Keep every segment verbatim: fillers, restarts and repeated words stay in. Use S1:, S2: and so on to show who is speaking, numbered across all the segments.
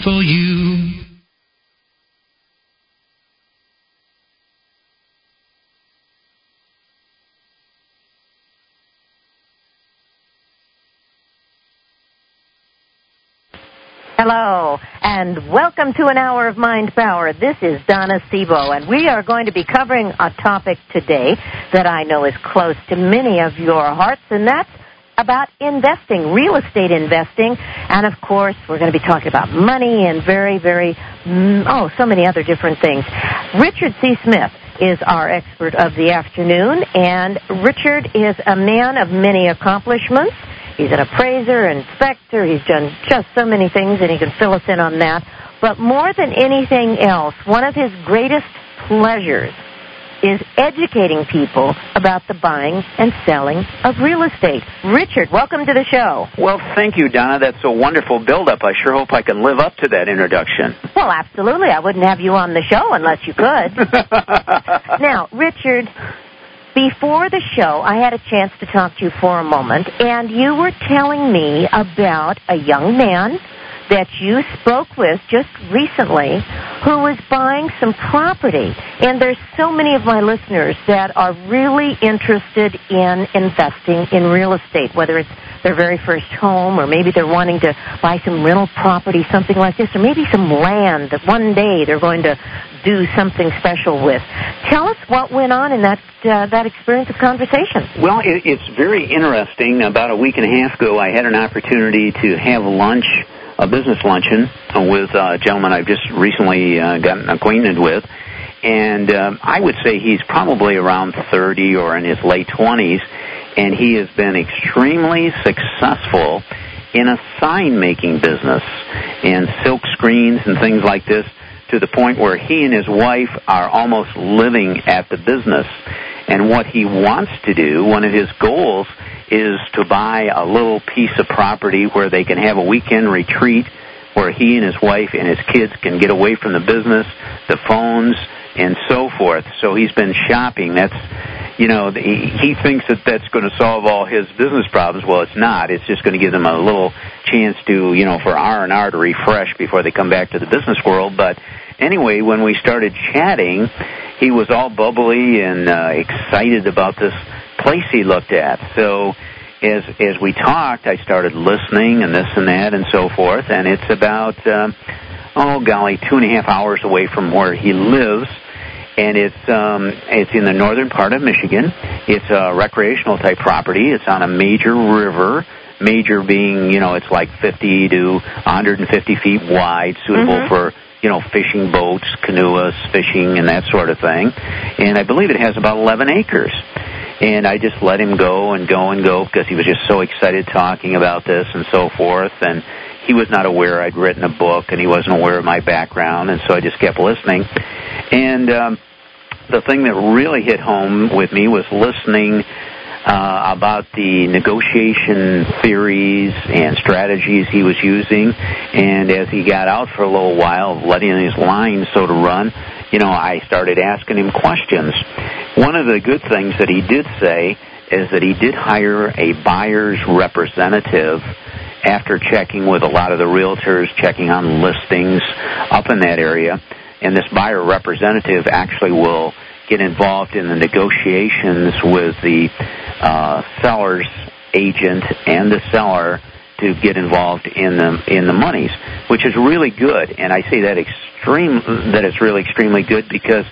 S1: for you.
S2: Hello, and welcome to an hour of Mind Power. This is Donna Sebo, and we are going to be covering a topic today that I know is close to many of your hearts, and that's about investing, real estate investing. And, of course, we're going to be talking about money and very, very, oh, so many other different things. Richard C. Smith is our expert of the afternoon, and Richard is a man of many accomplishments. He's an appraiser, inspector. He's done just so many things, and he can fill us in on that. But more than anything else, one of his greatest pleasures is educating people about the buying and selling of real estate. Richard, welcome to the show.
S3: Well, thank you, Donna. That's a wonderful build-up. I sure hope I can live up to that introduction.
S2: Well, absolutely. I wouldn't have you on the show unless you could. Now, Richard, before the show, I had a chance to talk to you for a moment, and you were telling me about a young man that you spoke with just recently who was buying some property. And there's so many of my listeners that are really interested in investing in real estate, whether it's their very first home, or maybe they're wanting to buy some rental property, something like this, or maybe some land that one day they're going to do something special with. Tell us what went on in that uh, that experience of conversation.
S3: Well, it, it's very interesting. About a week and a half ago, I had an opportunity to have lunch, a business luncheon, with a gentleman I've just recently uh, gotten acquainted with. And um, I would say he's probably around thirty or in his late twenties, and he has been extremely successful in a sign-making business and silk screens and things like this, to the point where he and his wife are almost living at the business. And what he wants to do, one of his goals, is to buy a little piece of property where they can have a weekend retreat, where he and his wife and his kids can get away from the business, the phones, and so forth. So he's been shopping. That's, you know, he, he thinks that that's going to solve all his business problems. Well, it's not. It's just going to give them a little chance to, you know, for R and R to refresh before they come back to the business world. But anyway, when we started chatting, he was all bubbly and uh, excited about this place he looked at. So as as we talked, I started listening and this and that and so forth. And it's about, um, oh, golly, two and a half hours away from where he lives. And it's um, it's in the northern part of Michigan. It's a recreational type property. It's on a major river. Major being, you know, it's like fifty to one hundred fifty feet wide, suitable mm-hmm. for, you know, fishing boats, canoas, fishing, and that sort of thing. And I believe it has about eleven acres. And I just let him go and go and go because he was just so excited talking about this and so forth. And he was not aware I'd written a book, and he wasn't aware of my background, and so I just kept listening. And um, the thing that really hit home with me was listening uh, about the negotiation theories and strategies he was using. And as he got out for a little while, letting his line so to run, you know, I started asking him questions. One of the good things that he did say is that he did hire a buyer's representative after checking with a lot of the realtors, checking on listings up in that area. And this buyer representative actually will get involved in the negotiations with the uh, seller's agent and the seller to get involved in the in the monies, which is really good. And I say that extreme that it's really extremely good because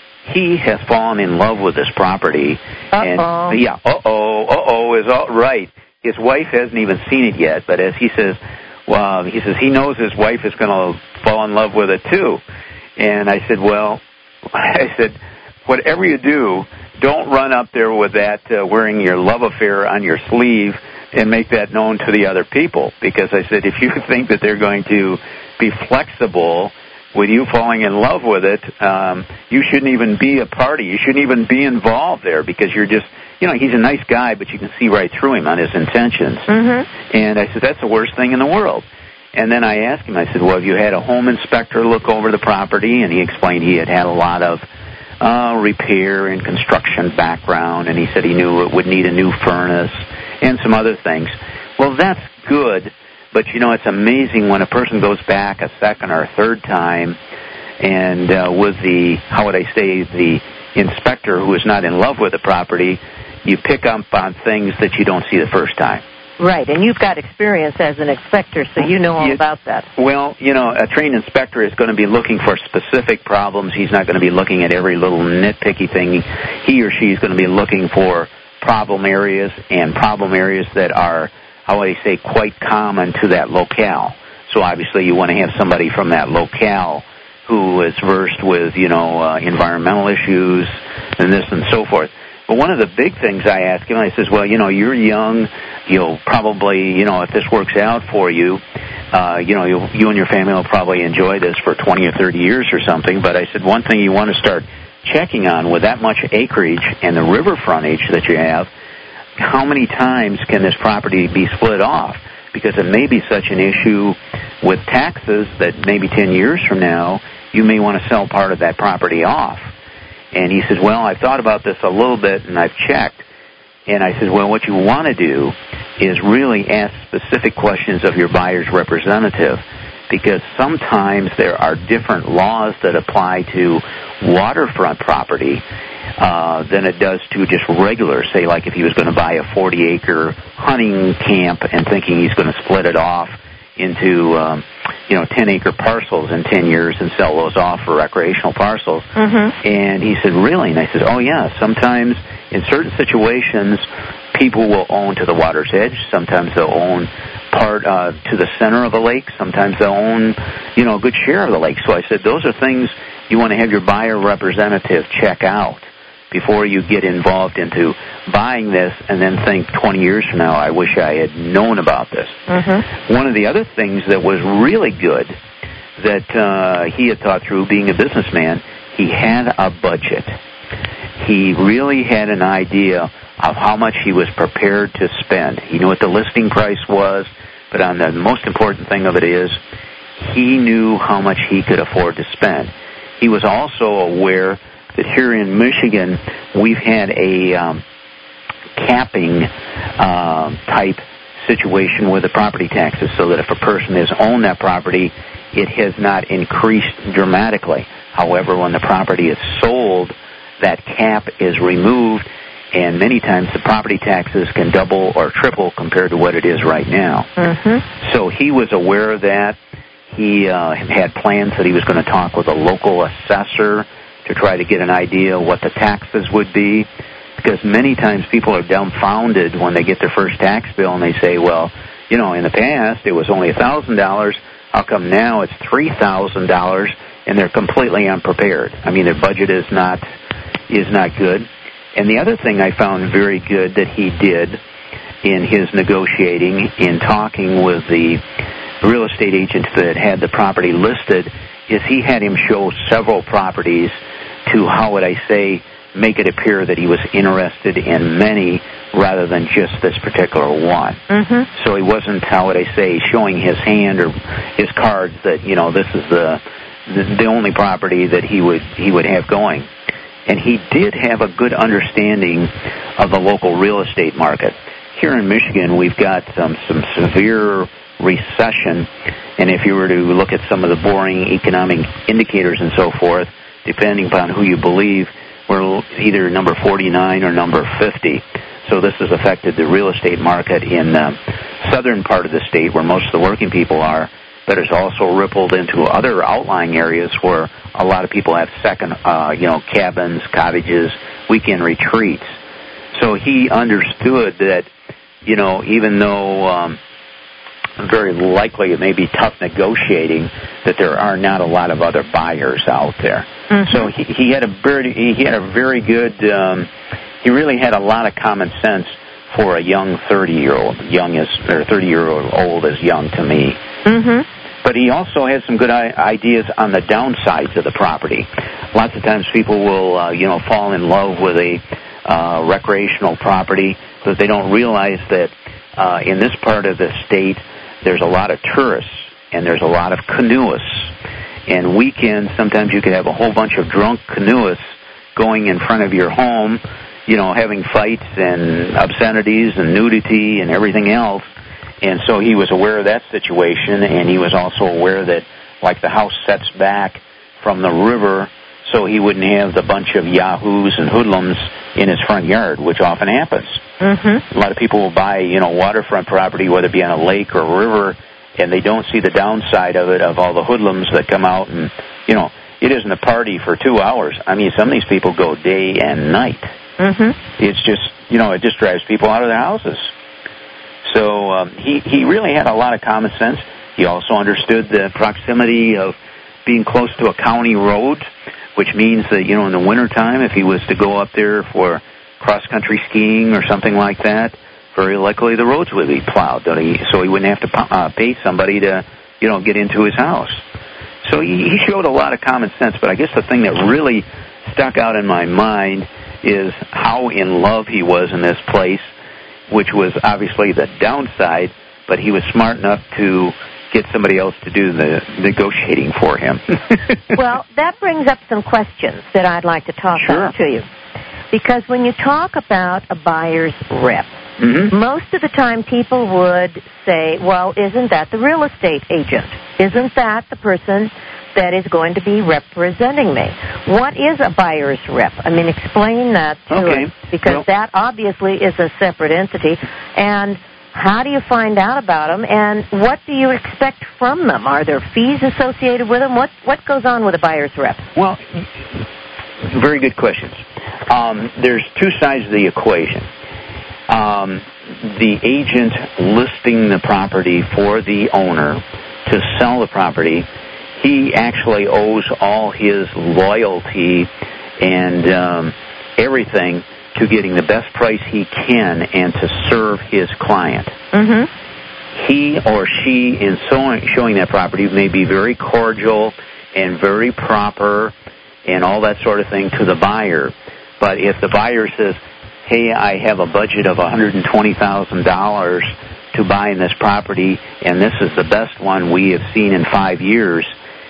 S3: he has fallen in love with this property.
S2: Uh-oh.
S3: And yeah, uh-oh, uh-oh is all right. His wife hasn't even seen it yet, but as he says, well, he says he knows his wife is going to fall in love with it too. And I said, well, I said, whatever you do, don't run up there with that uh, wearing your love affair on your sleeve and make that known to the other people. Because I said, if you think that they're going to be flexible with you falling in love with it, um, you shouldn't even be a party. You shouldn't even be involved there because you're just, you know, he's a nice guy, but you can see right through him on his intentions.
S2: Mm-hmm.
S3: And I said, that's the worst thing in the world. And then I asked him, I said, well, have you had a home inspector look over the property? And he explained he had had a lot of uh, repair and construction background, and he said he knew it would need a new furnace and some other things. Well, that's good, But, you know, it's amazing when a person goes back a second or a third time and uh, with the, how would I say, the inspector who is not in love with the property, you pick up on things that you don't see the first time.
S2: Right, and you've got experience as an inspector, so you know all you, about that.
S3: Well, you know, a trained inspector is going to be looking for specific problems. He's not going to be looking at every little nitpicky thing. He or she is going to be looking for problem areas and problem areas that are, how would I say, quite common to that locale. So obviously you want to have somebody from that locale who is versed with, you know, uh, environmental issues and this and so forth. But one of the big things I ask him, I says, well, you know, you're young. You'll probably, you know, if this works out for you, uh, you know, you'll, you and your family will probably enjoy this for twenty or thirty years or something. But I said, one thing you want to start checking on with that much acreage and the river frontage that you have, how many times can this property be split off? Because it may be such an issue with taxes that maybe ten years from now, you may want to sell part of that property off. And he says, well, I've thought about this a little bit, and I've checked. And I said, well, what you want to do is really ask specific questions of your buyer's representative, because sometimes there are different laws that apply to waterfront property uh, than it does to just regular, say, like if he was going to buy a forty-acre hunting camp and thinking he's going to split it off into, um, you know, ten-acre parcels in ten years and sell those off for recreational parcels.
S2: Mm-hmm.
S3: And he said, really? And I said, oh, yeah, sometimes in certain situations, people will own to the water's edge. Sometimes they'll own part uh, to the center of a lake. Sometimes they'll own, you know, a good share of the lake. So I said, those are things you want to have your buyer representative check out before you get involved into buying this and then think twenty years from now, I wish I had known about this.
S2: Mm-hmm.
S3: One of the other things that was really good that uh, he had thought through, being a businessman, he had a budget. He really had an idea of how much he was prepared to spend. He knew what the listing price was, but on the most important thing of it is he knew how much he could afford to spend. He was also aware that here in Michigan, we've had a um, capping uh, type situation with the property taxes, so that if a person has owned that property, it has not increased dramatically. However, when the property is sold, that cap is removed, and many times the property taxes can double or triple compared to what it is right now.
S2: Mm-hmm.
S3: So he was aware of that. He uh, had plans that he was going to talk with a local assessor to try to get an idea of what the taxes would be, because many times people are dumbfounded when they get their first tax bill and they say, well, you know, in the past it was only one thousand dollars. How come now it's three thousand dollars? And they're completely unprepared. I mean, their budget is not is not good. And the other thing I found very good that he did in his negotiating, in talking with the real estate agent that had the property listed, is he had him show several properties to, how would I say, make it appear that he was interested in many rather than just this particular one.
S2: Mm-hmm.
S3: So he wasn't, how would I say, showing his hand or his cards that, you know, this is the the, the only property that he would he would have going. And he did have a good understanding of the local real estate market. Here in Michigan, we've got um, some severe recession, and if you were to look at some of the boring economic indicators and so forth, depending upon who you believe, we're either number forty-nine or number fifty. So this has affected the real estate market in the southern part of the state where most of the working people are, but it's also rippled into other outlying areas where a lot of people have second, uh, you know, cabins, cottages, weekend retreats. So he understood that, you know, even though um, very likely it may be tough negotiating, that there are not a lot of other buyers out there.
S2: Mm-hmm.
S3: So he, he had a very he had a very good. Um, he really had a lot of common sense for a young thirty-year-old. Young as or thirty-year-old is young to me.
S2: Mm-hmm.
S3: But he also had some good ideas on the downsides of the property. Lots of times people will, uh, you know, fall in love with a uh, recreational property, but they don't realize that uh, in this part of the state, there's a lot of tourists and there's a lot of canoeists. And weekends, sometimes you could have a whole bunch of drunk canoeists going in front of your home, you know, having fights and obscenities and nudity and everything else. And so he was aware of that situation, and he was also aware that, like, the house sets back from the river, so he wouldn't have the bunch of yahoos and hoodlums in his front yard, which often happens.
S2: Mm-hmm.
S3: A lot of people will buy, you know, waterfront property, whether it be on a lake or a river, and they don't see the downside of it, of all the hoodlums that come out, and, you know, it isn't a party for two hours. I mean, some of these people go day and night.
S2: Mm-hmm.
S3: It's just, you know, it just drives people out of their houses. So um, he, he really had a lot of common sense. He also understood the proximity of being close to a county road, which means that, you know, in the wintertime, if he was to go up there for cross-country skiing or something like that, very likely the roads would be plowed, so he wouldn't have to uh, pay somebody to, you know, get into his house. So he, he showed a lot of common sense, but I guess the thing that really stuck out in my mind is how in love he was in this place, which was obviously the downside, but he was smart enough to get somebody else to do the negotiating for him.
S2: Well, that brings up some questions that I'd like to talk
S3: Sure.
S2: about to you. Because when you talk about a buyer's rep,
S3: mm-hmm.
S2: most of the time people would say, well, isn't that the real estate agent? Isn't that the person that is going to be representing me? What is a buyer's rep? I mean, explain that to
S3: Okay.
S2: us, because
S3: well,
S2: that obviously is a separate entity. And how do you find out about them, and what do you expect from them? Are there fees associated with them? What what goes on with a buyer's rep?
S3: Well, very good questions. Um, there's two sides of the equation. Um, the agent listing the property for the owner to sell the property, he actually owes all his loyalty and um, everything to getting the best price he can and to serve his client.
S2: Mm-hmm.
S3: He or she, in showing, showing that property, may be very cordial and very proper and all that sort of thing to the buyer. But if the buyer says, hey, I have a budget of one hundred twenty thousand dollars to buy in this property, and this is the best one we have seen in five years,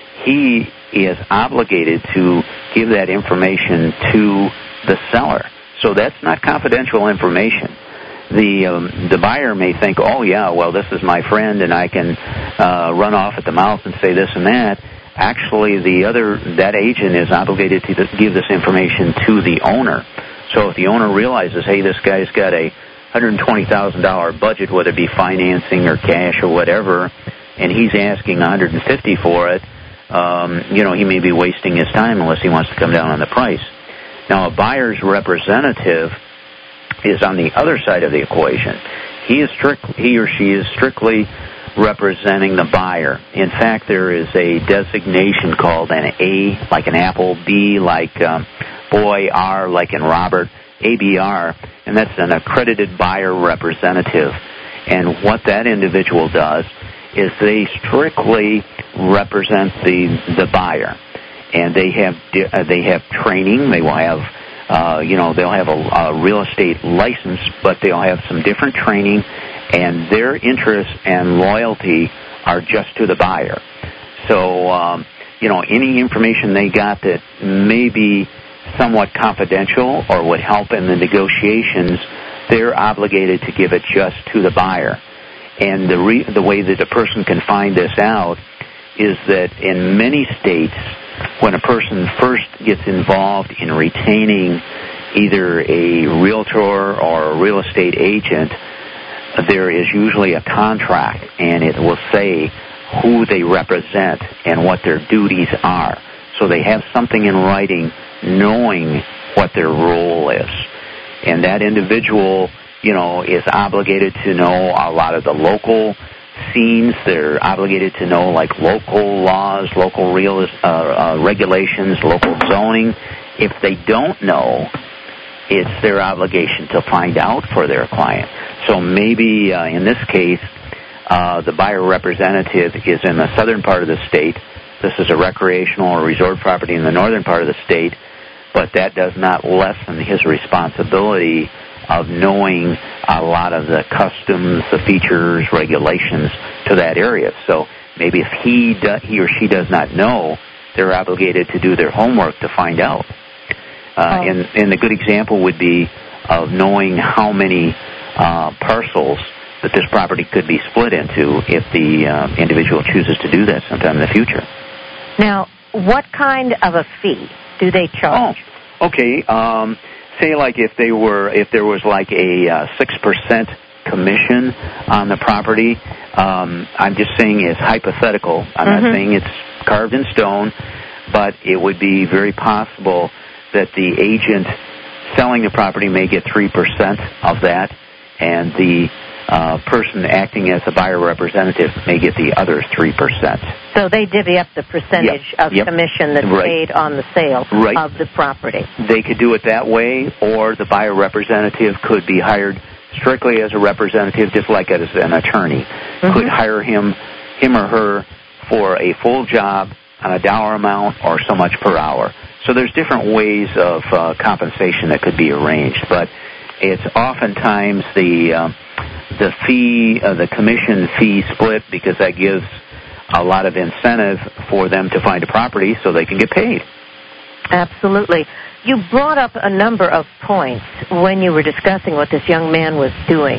S3: he is obligated to give that information to the seller. So that's not confidential information. The um, the buyer may think, oh, yeah, well, this is my friend, and I can uh, run off at the mouth and say this and that. Actually, the other that agent is obligated to give this information to the owner. So if the owner realizes, hey, this guy's got a one hundred twenty thousand dollars budget, whether it be financing or cash or whatever, and he's asking one hundred fifty thousand dollars for it, um, you know, he may be wasting his time unless he wants to come down on the price. Now, a buyer's representative is on the other side of the equation. He is strict, he or she is strictly representing the buyer. In fact, there is a designation called an A, like an apple, B, like um, boy, R, like in Robert, A B R, and that's an accredited buyer representative. And what that individual does is they strictly represent the the buyer. And they have uh, they have training. They will have, uh, you know, they'll have a, a real estate license, but they'll have some different training, and their interests and loyalty are just to the buyer. So, um, you know, any information they got that may be somewhat confidential or would help in the negotiations, they're obligated to give it just to the buyer. And the re- the way that a person can find this out is that in many states, when a person first gets involved in retaining either a realtor or a real estate agent, there is usually a contract, and it will say who they represent and what their duties are. So they have something in writing knowing what their role is. And that individual, you know, is obligated to know a lot of the local scenes. They're obligated to know, like, local laws, local real, uh, uh, regulations, local zoning. If they don't know, it's their obligation to find out for their client. So maybe uh, in this case, uh, the buyer representative is in the southern part of the state. This is a recreational or resort property in the northern part of the state, but that does not lessen his responsibility of knowing a lot of the customs, the features, regulations to that area. So maybe if he do, he or she does not know, they're obligated to do their homework to find out. Uh,
S2: oh.
S3: and, and a good example would be of knowing how many uh, parcels that this property could be split into if the uh, individual chooses to do that sometime in the future.
S2: Now, what kind of a fee do they charge?
S3: Oh, okay. Um, say like if they were, if there was like a uh, six percent commission on the property. Um, I'm just saying it's hypothetical. I'm mm-hmm. not saying it's carved in stone, but it would be very possible that the agent selling the property may get three percent of that, and the uh, person acting as a buyer representative may get the other three percent.
S2: So they divvy up the percentage
S3: yep.
S2: of
S3: yep.
S2: commission that's
S3: right.
S2: paid on the sale
S3: right.
S2: of the property.
S3: They could do it that way, or the buyer representative could be hired strictly as a representative, just like as an attorney. Mm-hmm. Could hire him, him or her for a full job on a dollar amount or so much per hour. So there's different ways of uh, compensation that could be arranged, but it's oftentimes the uh, the fee, uh, the commission fee split, because that gives a lot of incentive for them to find a property so they can get paid.
S2: Absolutely. You brought up a number of points when you were discussing what this young man was doing,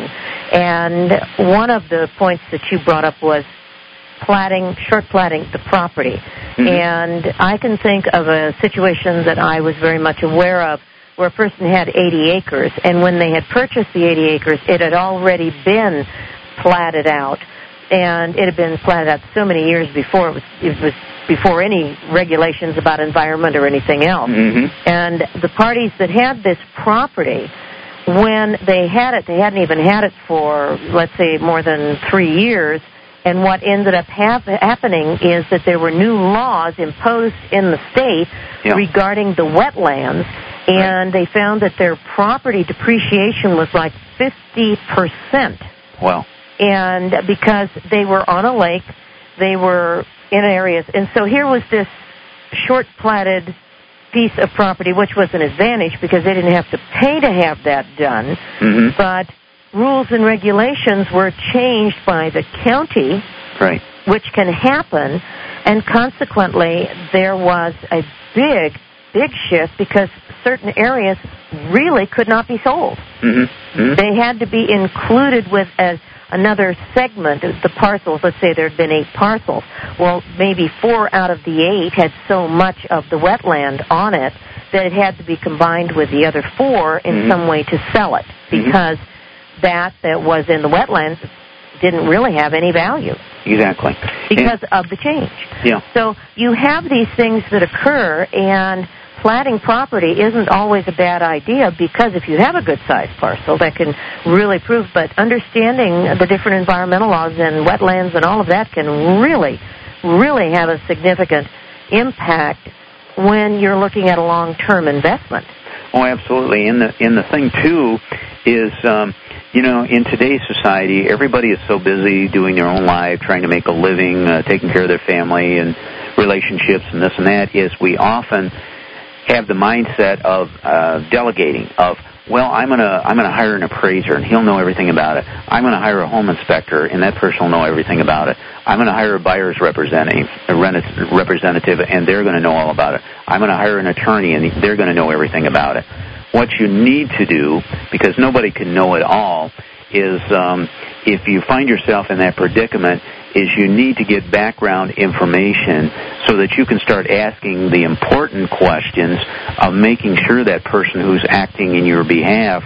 S2: and one of the points that you brought up was platting, short platting the property. Mm-hmm. And I can think of a situation that I was very much aware of where a person had eighty acres, and when they had purchased the eighty acres, it had already been platted out, and it had been platted out so many years before it was, it was before any regulations about environment or anything else.
S3: Mm-hmm.
S2: And the parties that had this property, when they had it, they hadn't even had it for, let's say, more than three years, and what ended up hap- happening is that there were new laws imposed in the state yeah. regarding the wetlands, and right. they found that their property depreciation was like fifty percent.
S3: Wow.
S2: And because they were on a lake, they were in areas. And so here was this short-platted piece of property, which was an advantage because they didn't have to pay to have that done.
S3: Mm-hmm.
S2: But rules and regulations were changed by the county,
S3: right.
S2: which can happen, and consequently there was a big, big shift because certain areas really could not be sold.
S3: Mm-hmm. Mm-hmm.
S2: They had to be included with a another segment of the parcels. Let's say there had been eight parcels. Well, maybe four out of the eight had so much of the wetland on it that it had to be combined with the other four in mm-hmm. some way to sell it, because mm-hmm. that that was in the wetlands didn't really have any value.
S3: Exactly.
S2: Because
S3: and,
S2: of the change.
S3: Yeah.
S2: So you have these things that occur, and platting property isn't always a bad idea, because if you have a good-sized parcel that can really prove, but understanding the different environmental laws and wetlands and all of that can really, really have a significant impact when you're looking at a long-term investment.
S3: Oh, absolutely. And the, and the thing, too, is, um, you know, in today's society, everybody is so busy doing their own life, trying to make a living, uh, taking care of their family and relationships and this and that, is we often have the mindset of uh, delegating, of, well, I'm going to I'm gonna hire an appraiser, and he'll know everything about it. I'm going to hire a home inspector, and that person will know everything about it. I'm going to hire a buyer's representative, a representative, and they're going to know all about it. I'm going to hire an attorney, and they're going to know everything about it. What you need to do, because nobody can know it all, is um, if you find yourself in that predicament, is you need to get background information so that you can start asking the important questions of making sure that person who's acting in your behalf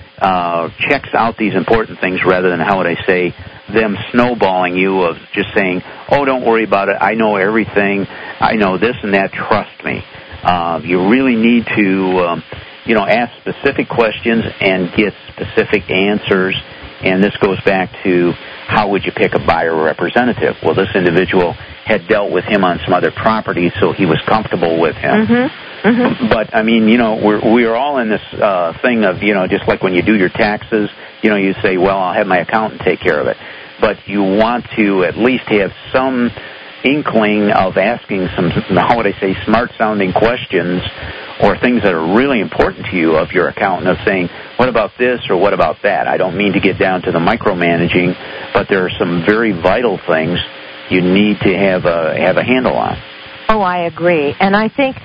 S3: uh, checks out these important things, rather than, how would I say, them snowballing you of just saying, oh, don't worry about it, I know everything, I know this and that, trust me. Uh, you really need to, um, you know, ask specific questions and get specific answers. And this goes back to, how would you pick a buyer representative? Well, this individual had dealt with him on some other properties, so he was comfortable with him.
S2: Mm-hmm. Mm-hmm.
S3: But, I mean, you know, we're, we're all in this uh, thing of, you know, just like when you do your taxes, you know, you say, well, I'll have my accountant take care of it. But you want to at least have some inkling of asking some, how would I say, smart-sounding questions, or things that are really important to you of your accountant, of saying, what about this or what about that? I don't mean to get down to the micromanaging, but there are some very vital things you need to have a, have a handle on.
S2: Oh, I agree. And I think,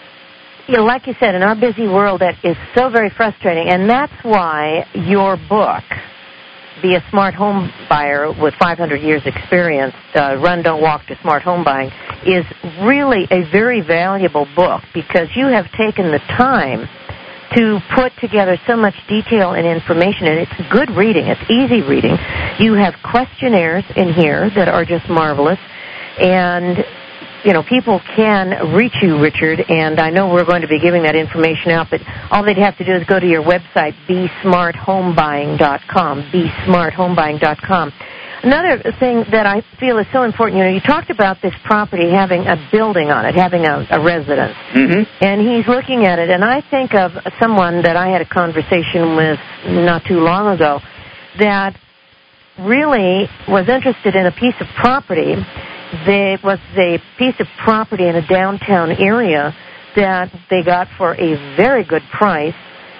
S2: you know, like you said, in our busy world, that is so very frustrating. And that's why your book Be a Smart Home Buyer with five hundred years experience, uh, Run, Don't Walk to Smart Home Buying, is really a very valuable book because you have taken the time to put together so much detail and information, and it's good reading. It's easy reading. You have questionnaires in here that are just marvelous, and you know, people can reach you, Richard, and I know we're going to be giving that information out, but all they'd have to do is go to your website, be smart home buying dot com, be smart home buying dot com. Another thing that I feel is so important, you know, you talked about this property having a building on it, having a, a residence,
S3: mm-hmm.
S2: and he's looking at it, and I think of someone that I had a conversation with not too long ago that really was interested in a piece of property. There was a piece of property in a downtown area that they got for a very good price,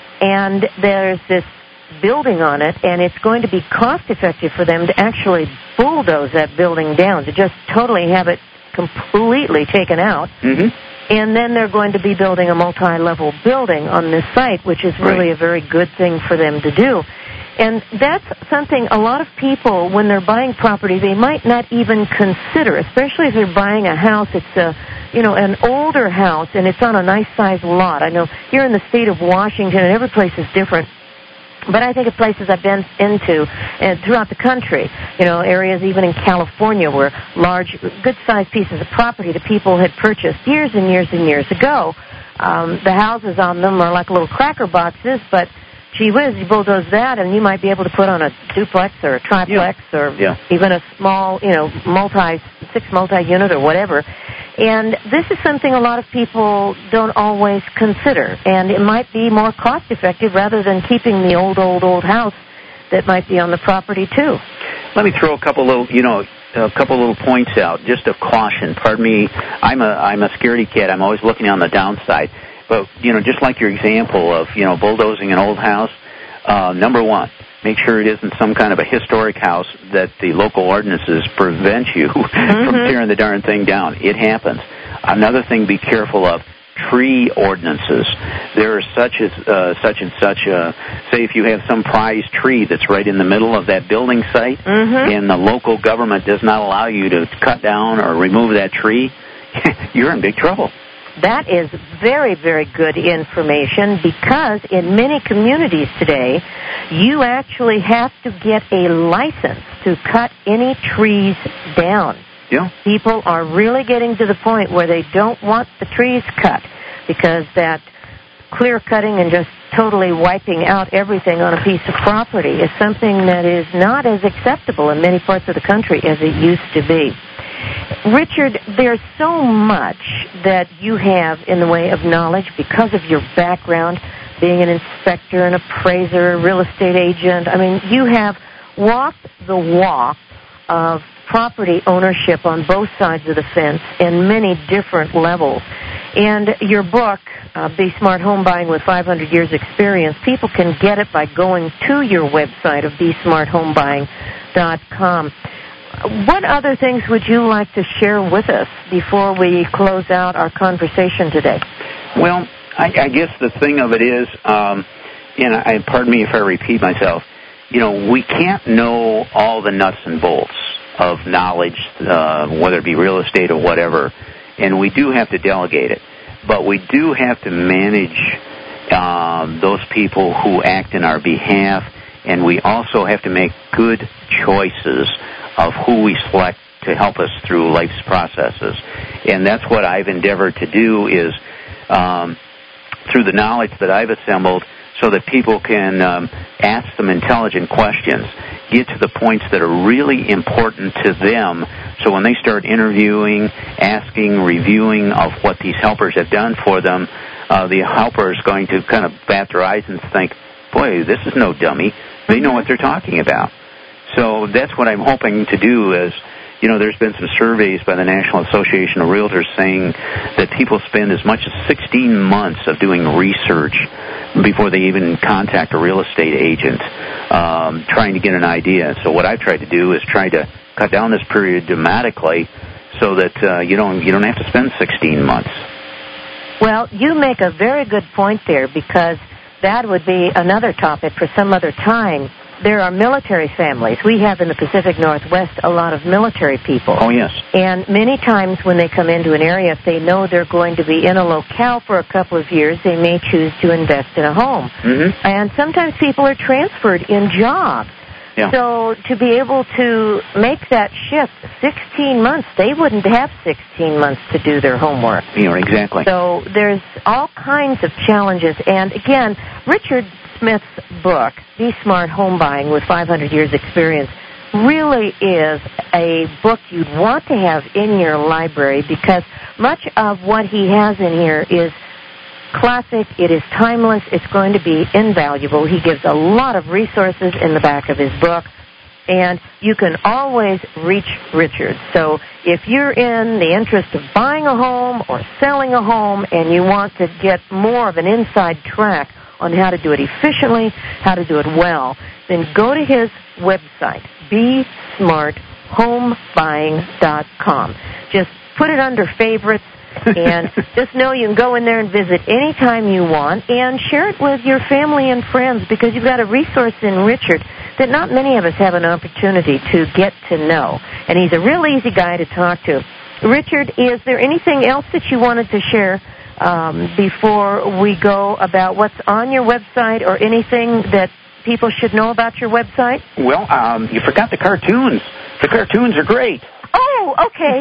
S2: and there's this building on it, and it's going to be cost-effective for them to actually bulldoze that building down, to just totally have it completely taken out.
S3: Mm-hmm.
S2: And then they're going to be building a multi-level building on this site, which is really
S3: right.
S2: a very good thing for them to do. And that's something a lot of people, when they're buying property, they might not even consider, especially if they're buying a house. It's a, you know, an older house, and it's on a nice-sized lot. I know here in the state of Washington, and every place is different, but I think of places I've been into and throughout the country, you know, areas even in California where large, good-sized pieces of property that people had purchased years and years and years ago. Um, the houses on them are like little cracker boxes, but gee whiz, you bulldoze that, and you might be able to put on a duplex or a triplex
S3: yeah.
S2: or
S3: yeah.
S2: even a small, you know, multi, six multi-unit or whatever. And this is something a lot of people don't always consider, and it might be more cost-effective rather than keeping the old, old, old house that might be on the property, too.
S3: Let me throw a couple little, you know, a couple little points out, just of caution. Pardon me, I'm a I'm a scaredy cat. I'm always looking on the downside. But, you know, just like your example of, you know, bulldozing an old house, uh, number one, make sure it isn't some kind of a historic house that the local ordinances prevent you mm-hmm. from tearing the darn thing down. It happens. Another thing, be careful of tree ordinances. There are such as uh, such and such. Uh, say if you have some prized tree that's right in the middle of that building site,
S2: mm-hmm.
S3: and the local government does not allow you to cut down or remove that tree, you're in big trouble.
S2: That is very, very good information because in many communities today, you actually have to get a license to cut any trees down.
S3: Yeah.
S2: People are really getting to the point where they don't want the trees cut because that clear cutting and just totally wiping out everything on a piece of property is something that is not as acceptable in many parts of the country as it used to be. Richard, there's so much that you have in the way of knowledge because of your background, being an inspector, an appraiser, a real estate agent. I mean, you have walked the walk of property ownership on both sides of the fence in many different levels. And your book, uh, Be Smart Home Buying with five hundred years Experience, people can get it by going to your website of be smart home buying dot com. What other things would you like to share with us before we close out our conversation today?
S3: Well, I, I guess the thing of it is, um, and I, pardon me if I repeat myself, you know, we can't know all the nuts and bolts of knowledge, uh, whether it be real estate or whatever, and we do have to delegate it. But we do have to manage uh, those people who act in our behalf, and we also have to make good choices of who we select to help us through life's processes. And that's what I've endeavored to do is, um, through the knowledge that I've assembled, so that people can um, ask some intelligent questions, get to the points that are really important to them, so when they start interviewing, asking, reviewing of what these helpers have done for them, uh, the helper is going to kind of bat their eyes and think, boy, this is no dummy. They know what they're talking about. So that's what I'm hoping to do is, you know, there's been some surveys by the National Association of Realtors saying that people spend as much as sixteen months of doing research before they even contact a real estate agent, um, trying to get an idea. So what I've tried to do is try to cut down this period dramatically so that uh, you don't you don't have to spend sixteen months.
S2: Well, you make a very good point there because that would be another topic for some other time. there are military families. We have in the Pacific Northwest a lot of military people.
S3: Oh, yes.
S2: And many times when they come into an area, if they know they're going to be in a locale for a couple of years, they may choose to invest in a home.
S3: Mm-hmm.
S2: And sometimes people are transferred in jobs.
S3: Yeah.
S2: So to be able to make that shift, sixteen months, they wouldn't have sixteen months to do their homework.
S3: Yeah, exactly.
S2: So there's all kinds of challenges. And again, Richard Smith's book, Be Smart Home Buying with five hundred years experience, really is a book you'd want to have in your library because much of what he has in here is classic, it is timeless, it's going to be invaluable. He gives a lot of resources in the back of his book, and you can always reach Richard. So if you're in the interest of buying a home or selling a home and you want to get more of an inside track on how to do it efficiently, how to do it well, then go to his website, be smart home buying dot com. Just put it under favorites, and just know you can go in there and visit anytime you want and share it with your family and friends because you've got a resource in Richard that not many of us have an opportunity to get to know. And he's a real easy guy to talk to. Richard, is there anything else that you wanted to share um, before we go about what's on your website or anything that people should know about your website?
S3: Well, um, you forgot the cartoons. The cartoons are great.
S2: Oh, okay.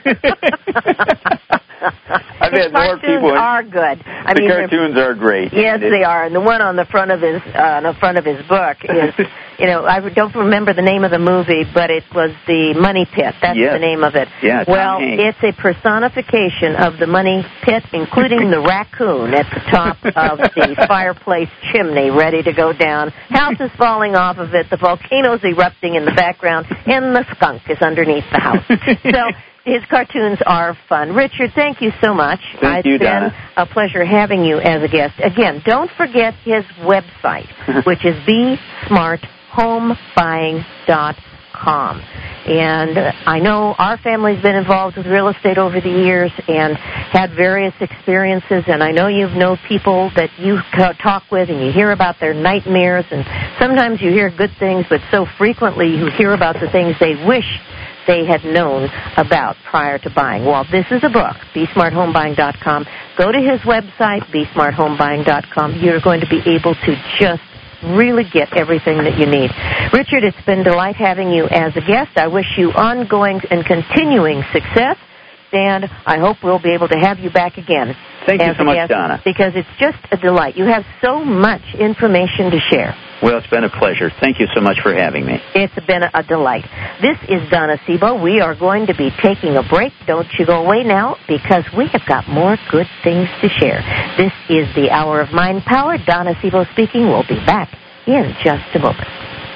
S3: I've had more people.
S2: Cartoons are good. I
S3: the
S2: mean,
S3: cartoons are great.
S2: Yes, they are. And the one on the front of his uh, on the front of his book is, you know, I don't remember the name of the movie, but it was the Money Pit. That's
S3: yes.
S2: the name of it.
S3: Yeah, Tom
S2: well,
S3: Hanks.
S2: it's a personification of the Money Pit, including the raccoon at the top of the fireplace chimney, ready to go down. House is falling off of it. The volcano's erupting in the background, and the skunk is underneath the house. So his cartoons are fun. Richard, thank you so much.
S3: Thank you,
S2: It's been
S3: Donna.
S2: a pleasure having you as a guest. Again, don't forget his website, which is be smart home buying dot com. And uh, I know our family's been involved with real estate over the years and had various experiences, and I know you know people that you talk with and you hear about their nightmares, and sometimes you hear good things, but so frequently you hear about the things they wish they had known about prior to buying. Well, this is a book, be smart home buying dot com. Go to his website, be smart home buying dot com. You're going to be able to just really get everything that you need. Richard, it's been a delight having you as a guest. I wish you ongoing and continuing success, and I hope we'll be able to have you back again.
S3: Thank you
S2: as
S3: so
S2: a
S3: much,
S2: guest,
S3: Donna.
S2: Because it's just a delight. You have so much information to share.
S3: Well, it's been a pleasure. Thank you so much for having me.
S2: It's been a delight. This is Donna Sebo. We are going to be taking a break. Don't you go away now, because we have got more good things to share. This is the Hour of Mind Power. Donna Sebo speaking. We'll be back in just a moment.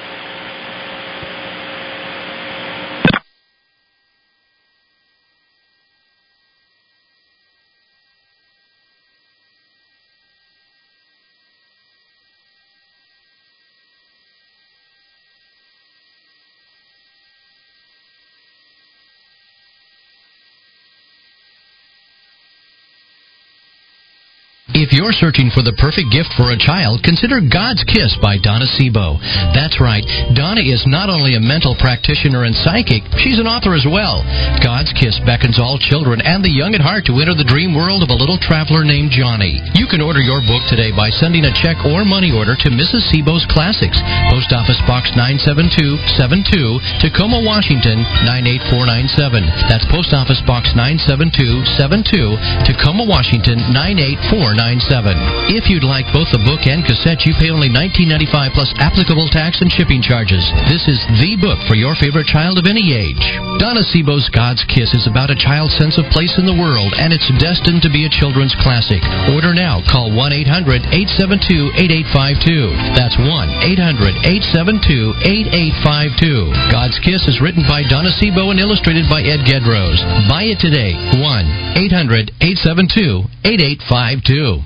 S1: If you're searching for the perfect gift for a child, consider God's Kiss by Donna Sebo. That's right, Donna is not only a mental practitioner and psychic, she's an author as well. God's Kiss beckons all children and the young at heart to enter the dream world of a little traveler named Johnny. You can order your book today by sending a check or money order to Missus Sebo's Classics, Post Office Box nine seven two seven two, Tacoma, Washington nine eight four nine seven. That's Post Office Box nine seven two seven two, Tacoma, Washington nine eight four nine seven. If you'd like both the book and cassette, you pay only nineteen ninety-five plus applicable tax and shipping charges. This is the book for your favorite child of any age. Donna Sebo's God's Kiss is about a child's sense of place in the world, and it's destined to be a children's classic. Order now. Call one eight hundred eight seven two eight eight five two. That's one eight hundred eight seven two eight eight five two. God's Kiss is written by Donna Sebo and illustrated by Ed Gedrose. Buy it today. one eight hundred eight seven two eight eight five two.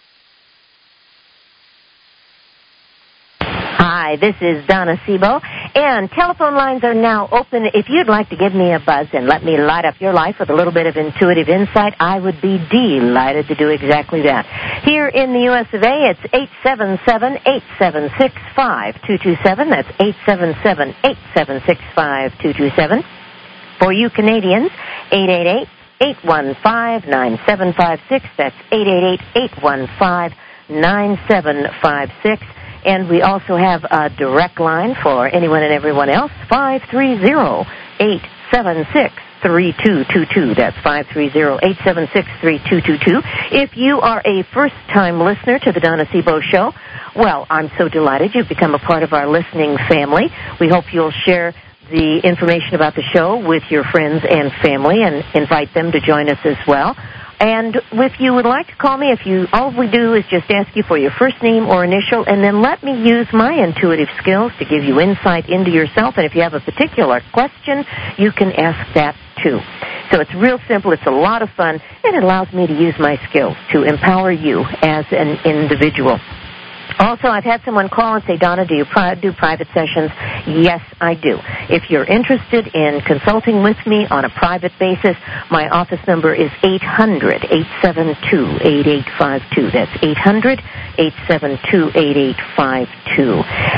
S2: Hi, this is Donna Sebo, And telephone lines are now open. If you'd like to give me a buzz and let me light up your life with a little bit of intuitive insight, I would be delighted to do exactly that. Here in the U S of A, it's eight seven seven, eight seven six, five two two seven. That's eight seven seven, eight seven six, five two two seven. For you Canadians, eight eight eight, eight one five, nine seven five six. That's eight eight eight, eight one five, nine seven five six. And we also have a direct line for anyone and everyone else, five three zero, eight seven six, three two two two. That's five three zero, eight seven six, three two two two. If you are a first-time listener to the Donna Sebo Show, well, I'm so delighted you've become a part of our listening family. We hope you'll share the information about the show with your friends and family and invite them to join us as well. And if you would like to call me, if you all we do is just ask you for your first name or initial, and then let me use my intuitive skills to give you insight into yourself. And if you have a particular question, you can ask that too. So it's real simple. It's a lot of fun, and it allows me to use my skills to empower you as an individual. Also, I've had someone call and say, Donna, do you pri- do private sessions? Yes, I do. If you're interested in consulting with me on a private basis, my office number is eight hundred, eight seven two, eight eight five two. That's eight hundred, eight seven two, eight eight five two.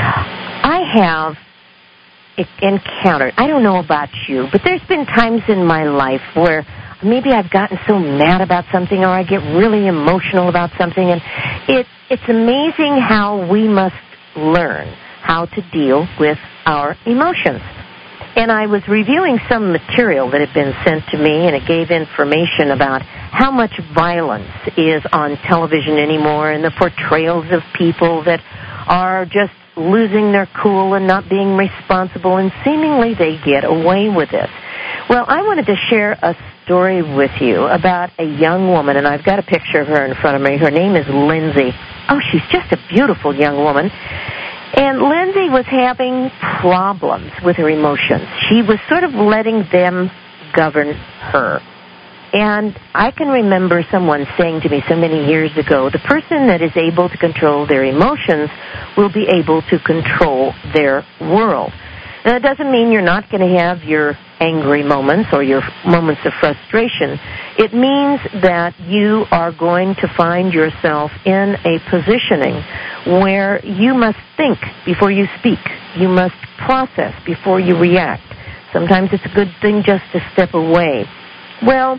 S2: I have encountered, I don't know about you, but there's been times in my life where maybe I've gotten so mad about something or I get really emotional about something, and it it's amazing how we must learn how to deal with our emotions. And I was reviewing some material that had been sent to me, and it gave information about how much violence is on television anymore and the portrayals of people that are just losing their cool and not being responsible, and seemingly they get away with it. Well, I wanted to share a story with you about a young woman, and I've got a picture of her in front of me. Her name is Lindsay. Oh, she's just a beautiful young woman. And Lindsay was having problems with her emotions. She was sort of letting them govern her. And I can remember someone saying to me so many years ago, the person that is able to control their emotions will be able to control their world. Now, it doesn't mean you're not going to have your angry moments or your moments of frustration. It means that you are going to find yourself in a positioning where you must think before you speak. You must process before you react. Sometimes it's a good thing just to step away. Well,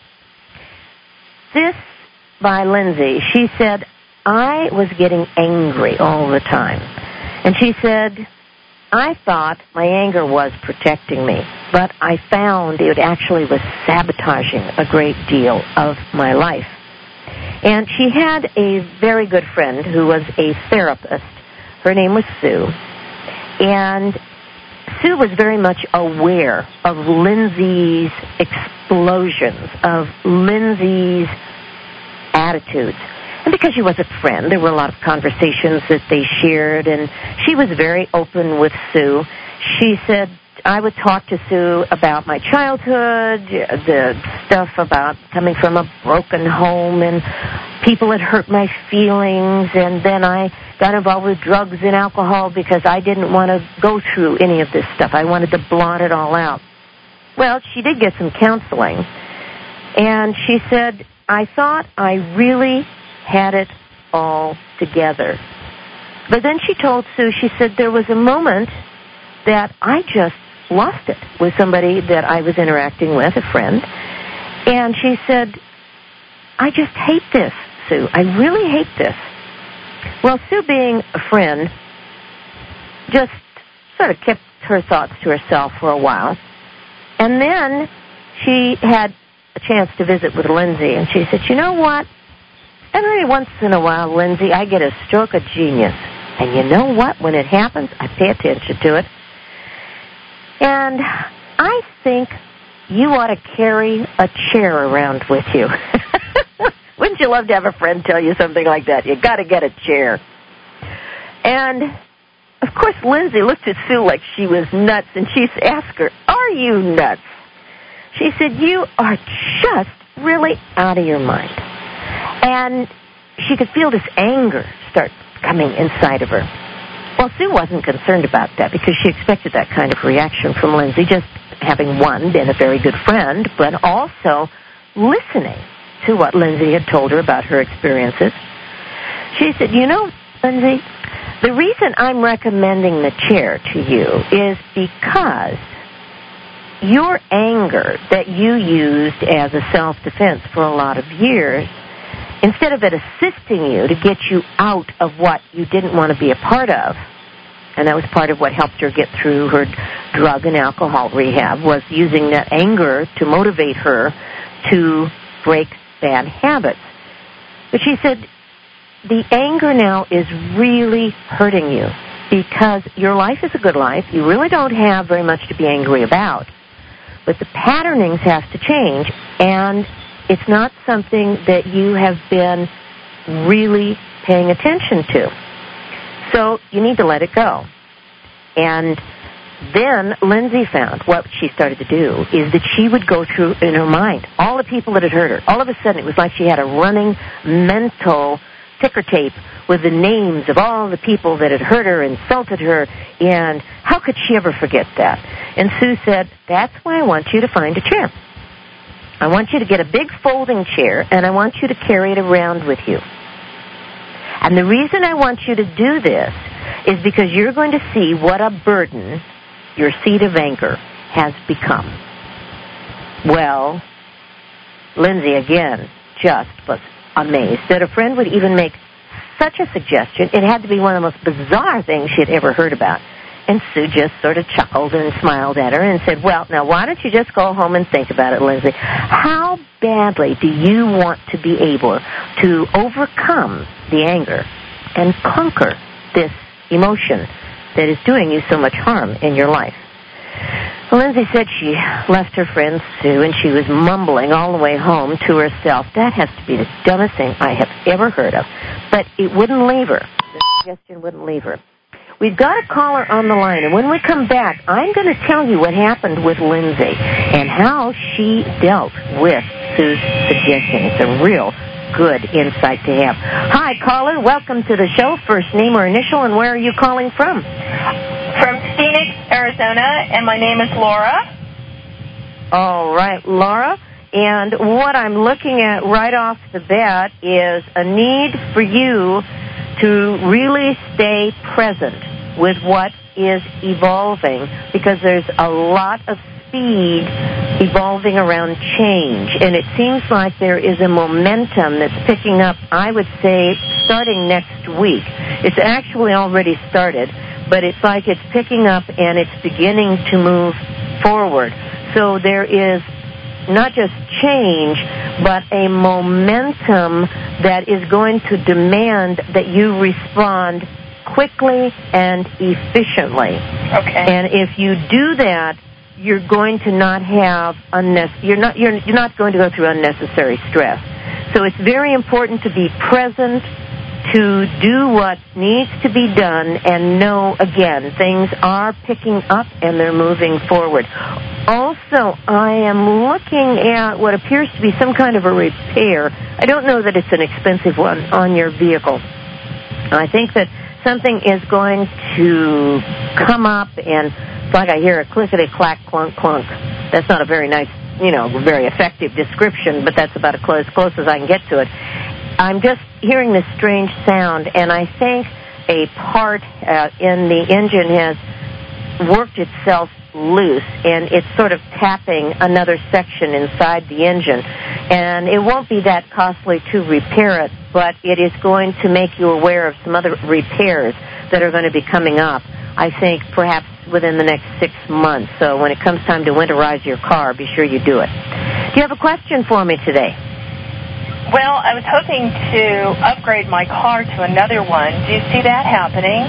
S2: this by Lindsay, she said, I was getting angry all the time. And she said, I thought my anger was protecting me, but I found it actually was sabotaging a great deal of my life. And she had a very good friend who was a therapist. Her name was Sue. And Sue was very much aware of Lindsay's explosions, of Lindsay's attitudes. And because she was a friend, there were a lot of conversations that they shared, and she was very open with Sue. She said, I would talk to Sue about my childhood, the stuff about coming from a broken home, and people had hurt my feelings, and then I got involved with drugs and alcohol because I didn't want to go through any of this stuff. I wanted to blot it all out. Well, she did get some counseling, and she said, I thought I really had it all together. But then she told Sue, she said, there was a moment that I just lost it with somebody that I was interacting with, a friend. And she said, I just hate this, Sue. I really hate this. Well, Sue, being a friend, just sort of kept her thoughts to herself for a while. And then she had a chance to visit with Lindsay, and she said, you know what? Every once in a while, Lindsay, I get a stroke of genius. And you know what? When it happens, I pay attention to it. And I think you ought to carry a chair around with you. Wouldn't you love to have a friend tell you something like that? You got to get a chair. And, of course, Lindsay looked at Sue like she was nuts, and she asked her, are you nuts? She said, you are just really out of your mind. And she could feel this anger start coming inside of her. Well, Sue wasn't concerned about that because she expected that kind of reaction from Lindsay, just having, one, been a very good friend, but also listening to what Lindsay had told her about her experiences. She said, you know, Lindsay, the reason I'm recommending the chair to you is because your anger that you used as a self-defense for a lot of years, instead of it assisting you to get you out of what you didn't want to be a part of, and that was part of what helped her get through her drug and alcohol rehab, was using that anger to motivate her to break bad habits. But she said, the anger now is really hurting you because your life is a good life. You really don't have very much to be angry about. But the patternings have to change, and it's not something that you have been really paying attention to. So you need to let it go. And then Lindsay found what she started to do is that she would go through in her mind all the people that had hurt her. All of a sudden it was like she had a running mental ticker tape with the names of all the people that had hurt her, insulted her, and how could she ever forget that? And Sue said, that's why I want you to find a chair. I want you to get a big folding chair, and I want you to carry it around with you. And the reason I want you to do this is because you're going to see what a burden your seat of anger has become. Well, Lindsay, again, just was amazed that a friend would even make such a suggestion. It had to be one of the most bizarre things she had ever heard about. And Sue just sort of chuckled and smiled at her and said, well, now why don't you just go home and think about it, Lindsay? How badly do you want to be able to overcome the anger and conquer this emotion that is doing you so much harm in your life? Well, Lindsay said she left her friend Sue, and she was mumbling all the way home to herself, that has to be the dumbest thing I have ever heard of. But it wouldn't leave her. The suggestion wouldn't leave her. We've got a caller on the line, and when we come back, I'm going to tell you what happened with Lindsay and how she dealt with Sue's suggestion. It's a real good insight to have. Hi, caller. Welcome to the show. First name or initial, and where are you calling from?
S4: From Phoenix, Arizona, and my name is Laura.
S2: All right, Laura. And what I'm looking at right off the bat is a need for you to really stay present with what is evolving, because there's a lot of speed evolving around change, and it seems like there is a momentum that's picking up, I would say, starting next week. It's actually already started, but it's like it's picking up and it's beginning to move forward. So there is not just change, but a momentum that is going to demand that you respond quickly and efficiently.
S4: Okay.
S2: And if you do that, you're going to not have unnecessary, you're not you're, you're not going to go through unnecessary stress. So it's very important to be present, to do what needs to be done, and know, again, things are picking up and they're moving forward. Also, I am looking at what appears to be some kind of a repair. I don't know that it's an expensive one on your vehicle. I think that something is going to come up, and it's like I hear a clickety-clack, clunk, clunk. That's not a very nice, you know, very effective description, but that's about as close, close as I can get to it. I'm just hearing this strange sound, and I think a part uh, in the engine has worked itself loose, and it's sort of tapping another section inside the engine. And it won't be that costly to repair it, but it is going to make you aware of some other repairs that are going to be coming up, I think, perhaps within the next six months. So when it comes time to winterize your car, be sure you do it. Do you have a question for me today?
S4: Well, I was hoping to upgrade my car to another one. Do you see that happening?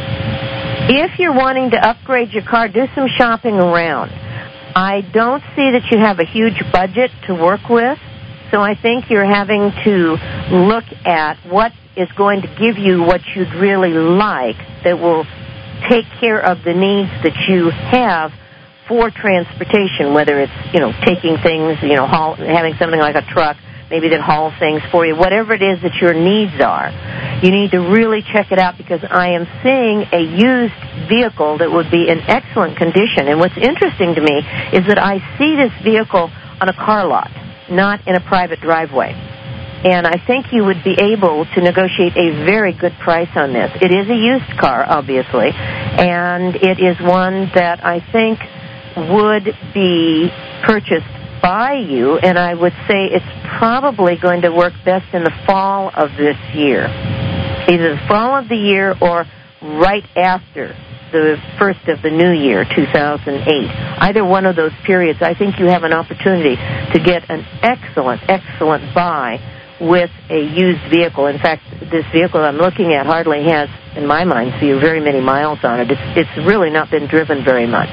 S2: If you're wanting to upgrade your car, do some shopping around. I don't see that you have a huge budget to work with, so I think you're having to look at what is going to give you what you'd really like that will take care of the needs that you have for transportation, whether it's, you know, taking things, you know, haul, having something like a truck, maybe that haul things for you, whatever it is that your needs are. You need to really check it out because I am seeing a used vehicle that would be in excellent condition. And what's interesting to me is that I see this vehicle on a car lot, not in a private driveway. And I think you would be able to negotiate a very good price on this. It is a used car, obviously, and it is one that I think would be purchased by you, and I would say it's probably going to work best in the fall of this year. Either the fall of the year or right after the first of the new year, two thousand eight. Either one of those periods, I think you have an opportunity to get an excellent, excellent buy with a used vehicle. In fact, this vehicle I'm looking at hardly has, in my mind, see very many miles on it. It's, it's really not been driven very much.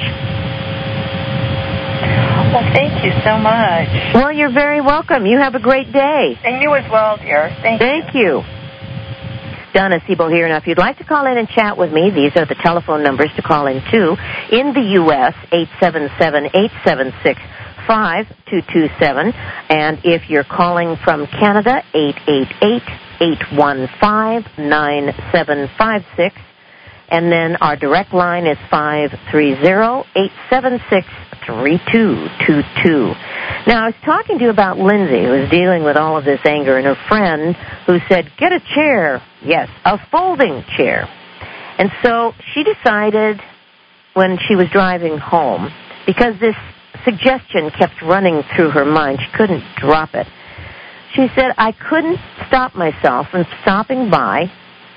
S4: Well, thank you so much.
S2: Well, you're very welcome. You have a great day.
S4: And you as well, dear. Thank,
S2: thank you.
S4: you.
S2: Donna Sebo here. Now, if you'd like to call in and chat with me, these are the telephone numbers to call in to. In the U S, eight seven seven, eight seven six, five two two seven. And if you're calling from Canada, eight eight eight, eight one five, nine seven five six. And then our direct line is five three zero, eight seven six, three two two two. Now, I was talking to you about Lindsay, who was dealing with all of this anger, and her friend who said, get a chair. Yes, a folding chair. And so she decided when she was driving home, because this suggestion kept running through her mind, she couldn't drop it. She said, I couldn't stop myself from stopping by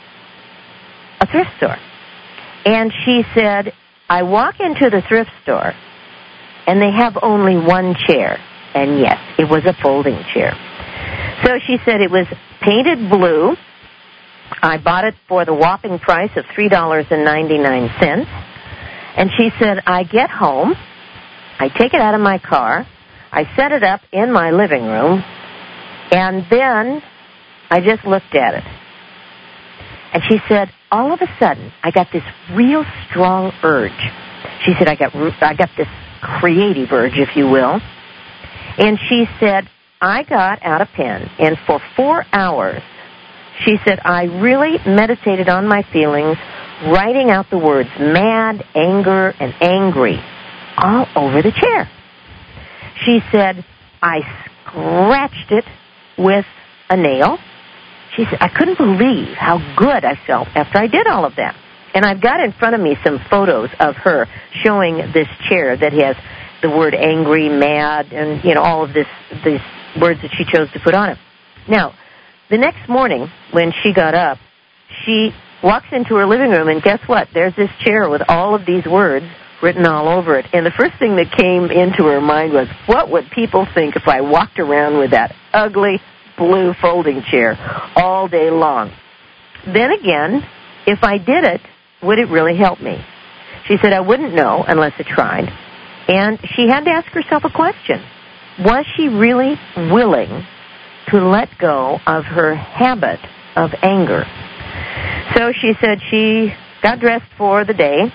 S2: a thrift store. And she said, I walk into the thrift store, and they have only one chair. And yes, it was a folding chair. So she said it was painted blue. I bought it for the whopping price of three dollars and ninety-nine cents. And she said, I get home, I take it out of my car, I set it up in my living room, and then I just looked at it. And she said, all of a sudden, I got this real strong urge. She said, I got I got this creative urge, if you will. And she said, I got out a pen, and for four hours, she said, I really meditated on my feelings, writing out the words mad, anger, and angry all over the chair. She said, I scratched it with a nail. She said, I couldn't believe how good I felt after I did all of that. And I've got in front of me some photos of her showing this chair that has the word angry, mad, and, you know, all of this, these words that she chose to put on it. Now, the next morning when she got up, she walks into her living room, and guess what? There's this chair with all of these words written all over it. And the first thing that came into her mind was, what would people think if I walked around with that ugly blue folding chair all day long? Then again, if I did it, would it really help me? She said, I wouldn't know unless I tried. And she had to ask herself a question. Was she really willing to let go of her habit of anger? So she said she got dressed for the day,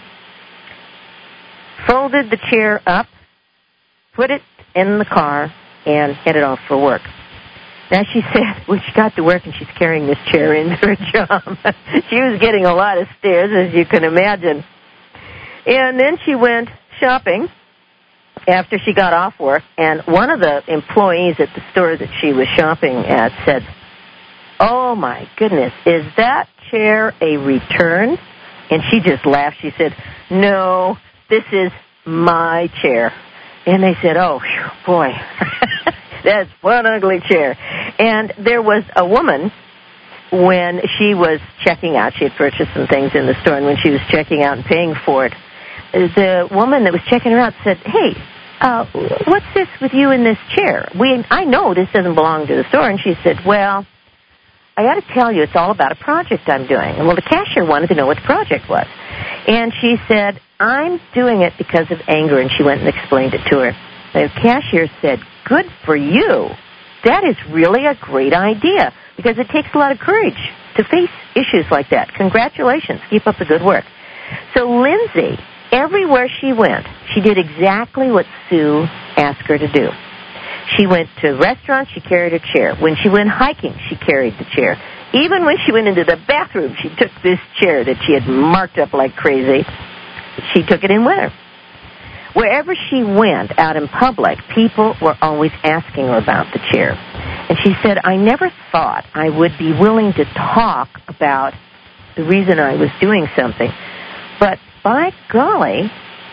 S2: folded the chair up, put it in the car, and headed off for work. Now, she said when she got to work and she's carrying this chair into her job, she was getting a lot of stares, as you can imagine. And then she went shopping after she got off work, and one of the employees at the store that she was shopping at said, oh, my goodness, is that chair a return? And she just laughed. She said, no, this is my chair. And they said, oh, boy, that's one ugly chair. And there was a woman, when she was checking out, she had purchased some things in the store, and when she was checking out and paying for it, the woman that was checking her out said, hey, uh, what's this with you in this chair? We, I know this doesn't belong to the store. And she said, well, I got to tell you, it's all about a project I'm doing. And well, the cashier wanted to know what the project was. And she said, I'm doing it because of anger. And she went and explained it to her. The cashier said, good for you. That is really a great idea, because it takes a lot of courage to face issues like that. Congratulations. Keep up the good work. So Lindsay, everywhere she went, she did exactly what Sue asked her to do. She went to restaurants, she carried her chair. When she went hiking, she carried the chair. Even when she went into the bathroom, she took this chair that she had marked up like crazy. She took it in with her. Wherever she went out in public, people were always asking her about the chair. And she said, I never thought I would be willing to talk about the reason I was doing something. But by golly,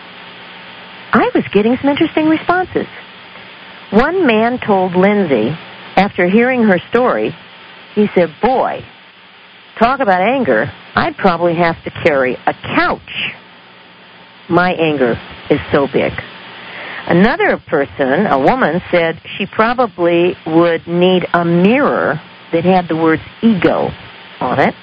S2: I was getting some interesting responses. One man told Lindsay, after hearing her story, he said, boy, talk about anger, I'd probably have to carry a couch. My anger is so big. Another person, a woman, said she probably would need a mirror that had the words ego on it.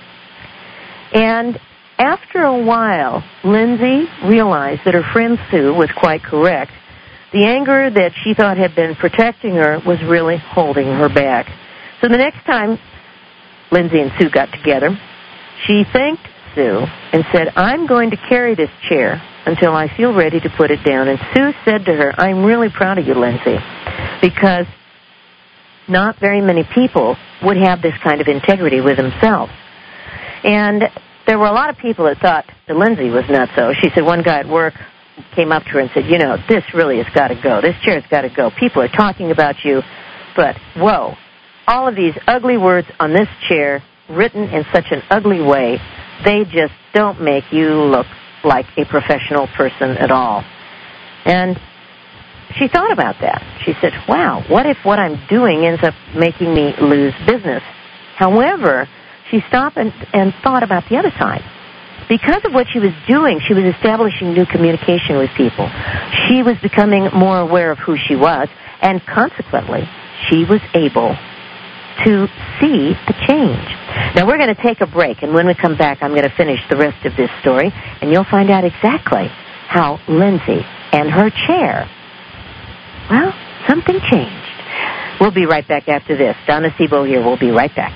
S2: And after a while, Lindsay realized that her friend Sue was quite correct. The anger that she thought had been protecting her was really holding her back. So the next time Lindsay and Sue got together, she thanked Sue and said, I'm going to carry this chair until I feel ready to put it down. And Sue said to her, I'm really proud of you, Lindsay, because not very many people would have this kind of integrity with themselves. And there were a lot of people that thought that Lindsay was nutso. She said one guy at work came up to her and said, you know, this really has got to go. This chair's got to go. People are talking about you, but whoa, all of these ugly words on this chair written in such an ugly way, they just don't make you look like a professional person at all. And she thought about that. She said, wow, what if what I'm doing ends up making me lose business? However, she stopped and, and thought about the other side. Because of what she was doing, she was establishing new communication with people. She was becoming more aware of who she was, and consequently, she was able to see a change. Now, we're going to take a break, and when we come back, I'm going to finish the rest of this story, and you'll find out exactly how Lindsay and her chair, well, something changed. We'll be right back after this. Donna Sebo here. We'll be right back.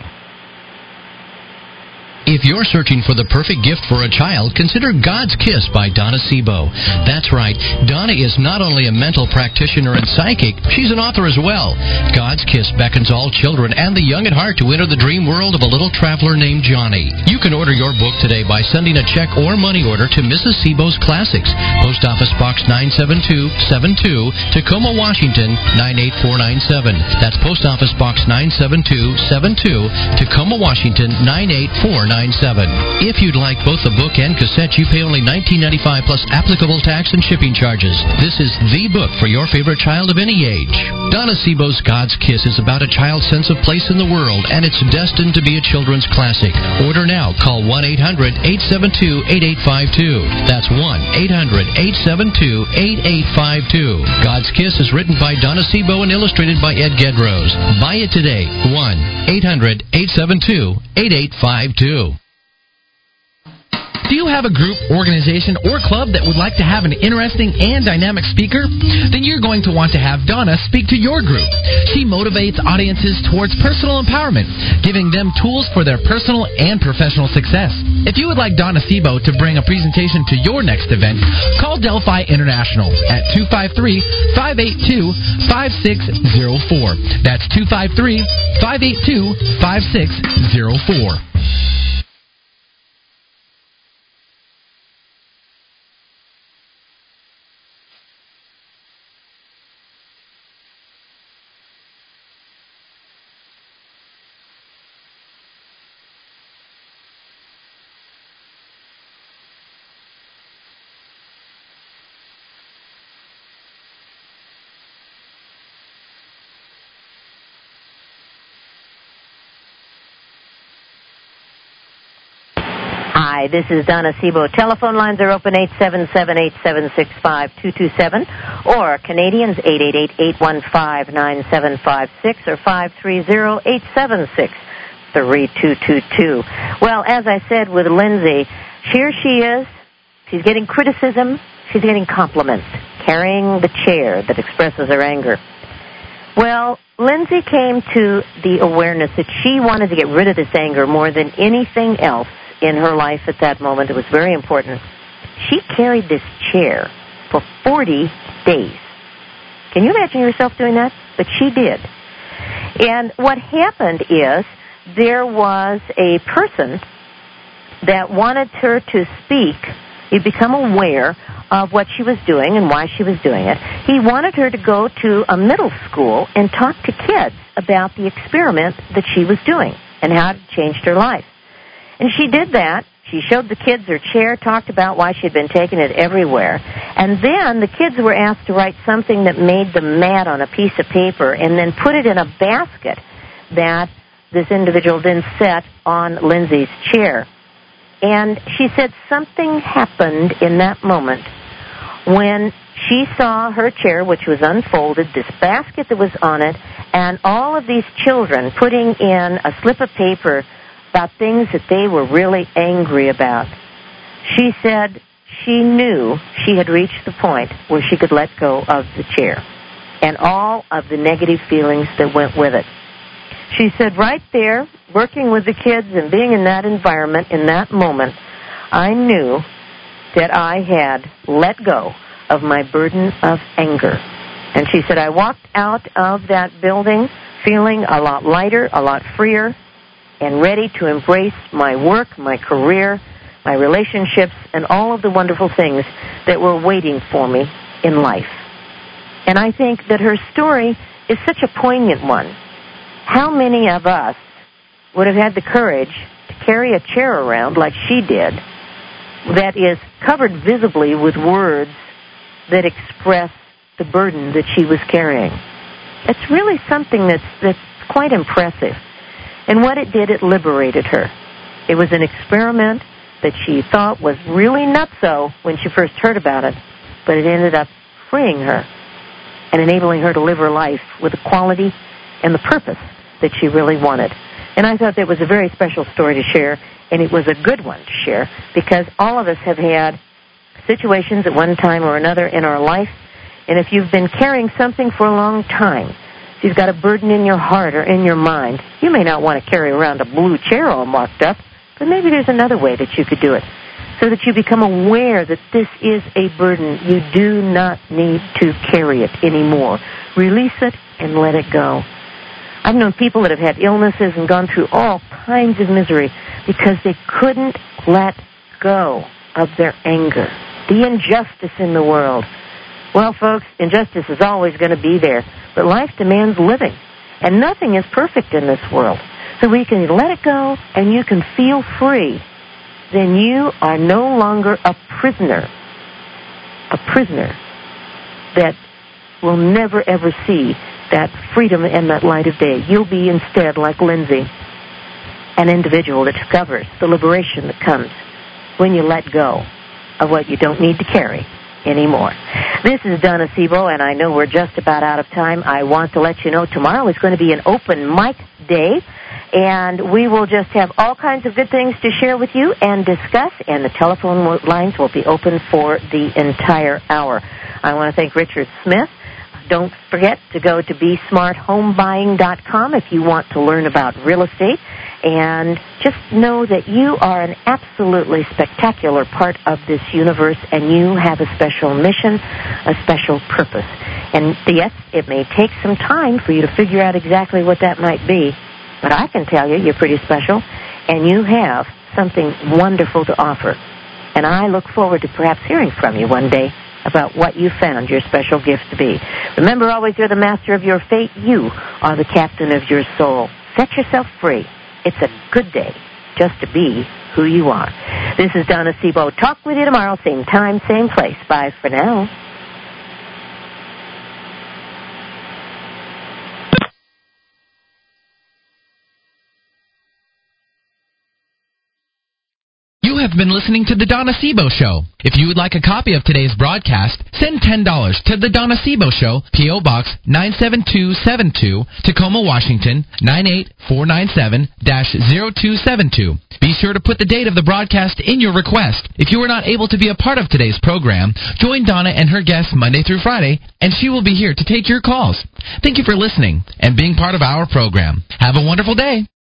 S1: If you're searching for the perfect gift for a child, consider God's Kiss by Donna Sebo. That's right, Donna is not only a mental practitioner and psychic, she's an author as well. God's Kiss beckons all children and the young at heart to enter the dream world of a little traveler named Johnny. You can order your book today by sending a check or money order to Missus Sebo's Classics, Post Office Box nine seven two seven two, Tacoma, Washington nine eight four nine seven. That's Post Office Box nine seven two seven two, Tacoma, Washington nine eight four nine seven. If you'd like both the book and cassette, you pay only nineteen ninety-five plus applicable tax and shipping charges. This is the book for your favorite child of any age. Donna Sebo's God's Kiss is about a child's sense of place in the world, and it's destined to be a children's classic. Order now. Call one eight hundred eight seven two eight eight five two. That's one eight hundred eight seven two eight eight five two. God's Kiss is written by Donna Sebo and illustrated by Ed Gedrose. Buy it today. one eight hundred eight seven two eight eight five two.
S5: Do you have a group, organization, or club that would like to have an interesting and dynamic speaker? Then you're going to want to have Donna speak to your group. She motivates audiences towards personal empowerment, giving them tools for their personal and professional success. If you would like Donna Sebo to bring a presentation to your next event, call Delphi International at two five three, five eight two, five six zero four. That's two five three, five eight two, five six zero four.
S2: Hi, this is Donna Sebo. Telephone lines are open eight seven seven, eight seven six, five two two seven or Canadians eight eight eight, eight one five, nine seven five six or five three zero, eight seven six, three two two two. Well, as I said with Lindsay, here she is. She's getting criticism. She's getting compliments, carrying the chair that expresses her anger. Well, Lindsay came to the awareness that she wanted to get rid of this anger more than anything else in her life at that moment. It was very important. She carried this chair for forty days. Can you imagine yourself doing that? but she did. And what happened is there was a person that wanted her to speak. He'd become aware of what she was doing and why she was doing it. He wanted her to go to a middle school and talk to kids about the experiment that she was doing and how it changed her life. And she did that. She showed the kids her chair, talked about why she'd been taking it everywhere. And then the kids were asked to write something that made them mad on a piece of paper and then put it in a basket that this individual then set on Lindsay's chair. And she said something happened in that moment when she saw her chair, which was unfolded, this basket that was on it, and all of these children putting in a slip of paper about things that they were really angry about. She said she knew she had reached the point where she could let go of the chair and all of the negative feelings that went with it. She said right there, working with the kids and being in that environment, in that moment, I knew that I had let go of my burden of anger. And she said, I walked out of that building feeling a lot lighter, a lot freer, and ready to embrace my work, my career, my relationships, and all of the wonderful things that were waiting for me in life. And I think that her story is such a poignant one. How many of us would have had the courage to carry a chair around like she did that is covered visibly with words that express the burden that she was carrying? It's really something that's, that's quite impressive. And what it did, it liberated her. It was an experiment that she thought was really nutso when she first heard about it, but it ended up freeing her and enabling her to live her life with the quality and the purpose that she really wanted. And I thought that was a very special story to share, and it was a good one to share, because all of us have had situations at one time or another in our life, and if you've been carrying something for a long time, if you've got a burden in your heart or in your mind, you may not want to carry around a blue chair all marked up, but maybe there's another way that you could do it, so that you become aware that this is a burden. You do not need to carry it anymore. Release it and let it go. I've known people that have had illnesses and gone through all kinds of misery because they couldn't let go of their anger, the injustice in the world. Well, folks, injustice is always going to be there, but life demands living, and nothing is perfect in this world. So we can let it go and you can feel free. Then you are no longer a prisoner, a prisoner that will never, ever see that freedom and that light of day. You'll be instead, like Lindsay, an individual that discovers the liberation that comes when you let go of what you don't need to carry anymore. This is Donna Sebo, and I know we're just about out of time. I want to let you know tomorrow is going to be an open mic day, and we will just have all kinds of good things to share with you and discuss, and the telephone lines will be open for the entire hour. I want to thank Richard Smith. Don't forget to go to be smart home buying dot com if you want to learn about real estate. And just know that you are an absolutely spectacular part of this universe, and you have a special mission, a special purpose. And yes, it may take some time for you to figure out exactly what that might be, but I can tell you you're pretty special, and you have something wonderful to offer. And I look forward to perhaps hearing from you one day about what you found your special gift to be. Remember, always you're the master of your fate. You are the captain of your soul. Set yourself free. It's a good day just to be who you are. This is Donna Sebo. Talk with you tomorrow, same time, same place. Bye for now.
S5: You have been listening to The Donna Sebo Show. If you would like a copy of today's broadcast, send ten dollars to The Donna Sebo Show, P O. Box nine seven two seven two, Tacoma, Washington, nine eight four nine seven zero two seven two. Be sure to put the date of the broadcast in your request. If you were not able to be a part of today's program, join Donna and her guests Monday through Friday, and she will be here to take your calls. Thank you for listening and being part of our program. Have a wonderful day.